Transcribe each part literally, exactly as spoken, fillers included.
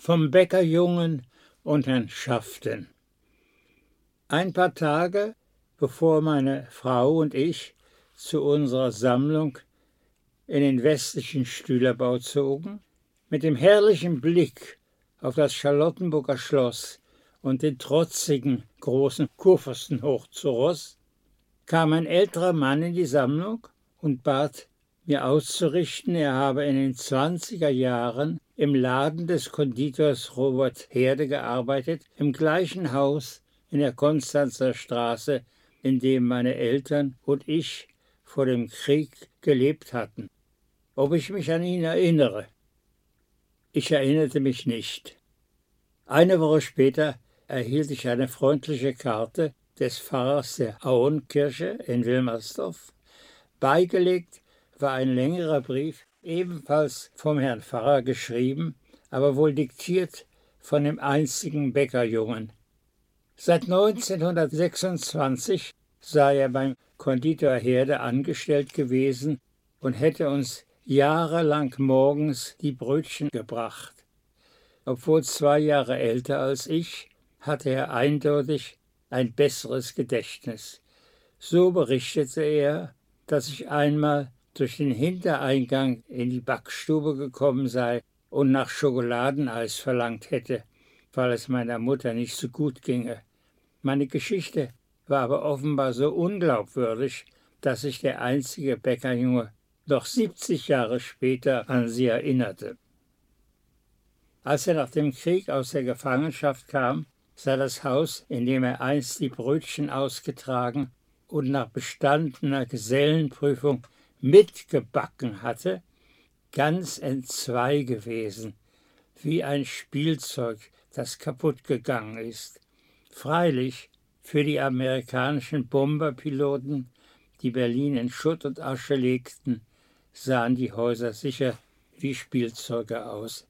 vom Bäckerjungen und Herrn Schaften. Ein paar Tage bevor meine Frau und ich zu unserer Sammlung in den westlichen Stülerbau zogen, mit dem herrlichen Blick auf das Charlottenburger Schloss und den trotzigen großen Kurfürstenhof zu Ross, kam ein älterer Mann in die Sammlung und bat mir auszurichten, er habe in den zwanziger Jahren im Laden des Konditors Robert Herde gearbeitet, im gleichen Haus in der Konstanzer Straße, in dem meine Eltern und ich vor dem Krieg gelebt hatten. Ob ich mich an ihn erinnere? Ich erinnerte mich nicht. Eine Woche später erhielt ich eine freundliche Karte des Pfarrers der Auenkirche in Wilmersdorf. Beigelegt war ein längerer Brief, ebenfalls vom Herrn Pfarrer geschrieben, aber wohl diktiert von dem einzigen Bäckerjungen. Seit neunzehnhundertsechsundzwanzig sei er beim Konditor Herde angestellt gewesen und hätte uns jahrelang morgens die Brötchen gebracht. Obwohl zwei Jahre älter als ich, hatte er eindeutig ein besseres Gedächtnis. So berichtete er, dass ich einmal durch den Hintereingang in die Backstube gekommen sei und nach Schokoladeneis verlangt hätte, weil es meiner Mutter nicht so gut ginge. Meine Geschichte war aber offenbar so unglaubwürdig, dass sich der einzige Bäckerjunge noch siebzig Jahre später an sie erinnerte. Als er nach dem Krieg aus der Gefangenschaft kam, sei das Haus, in dem er einst die Brötchen ausgetragen und nach bestandener Gesellenprüfung mitgebacken hatte, ganz entzwei gewesen, wie ein Spielzeug, das kaputt gegangen ist. Freilich, für die amerikanischen Bomberpiloten, die Berlin in Schutt und Asche legten, sahen die Häuser sicher wie Spielzeuge aus.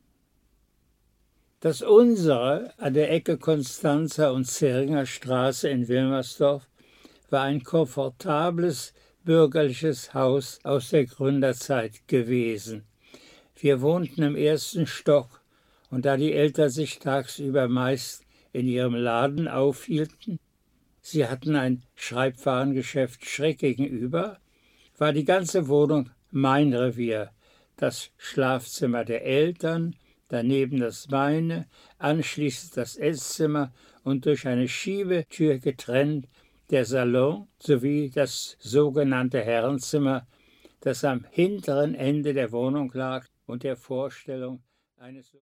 Das unsere an der Ecke Konstanzer und Zähringer Straße in Wilmersdorf war ein komfortables bürgerliches Haus aus der Gründerzeit gewesen. Wir wohnten im ersten Stock, und da die Eltern sich tagsüber meist in ihrem Laden aufhielten, sie hatten ein Schreibwarengeschäft schräg gegenüber, war die ganze Wohnung mein Revier, das Schlafzimmer der Eltern, daneben das meine, anschließend das Esszimmer und durch eine Schiebetür getrennt der Salon sowie das sogenannte Herrenzimmer, das am hinteren Ende der Wohnung lag und der Vorstellung eines